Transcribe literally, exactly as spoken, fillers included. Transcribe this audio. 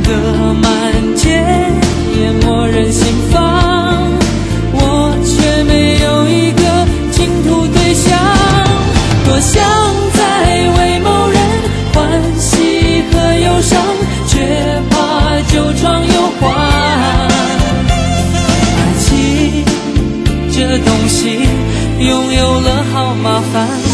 歌满天，淹没人心房，我却没有一个倾吐对象。多想再为某人欢喜和忧伤，却怕旧床又换。爱情这东西拥有了好麻烦。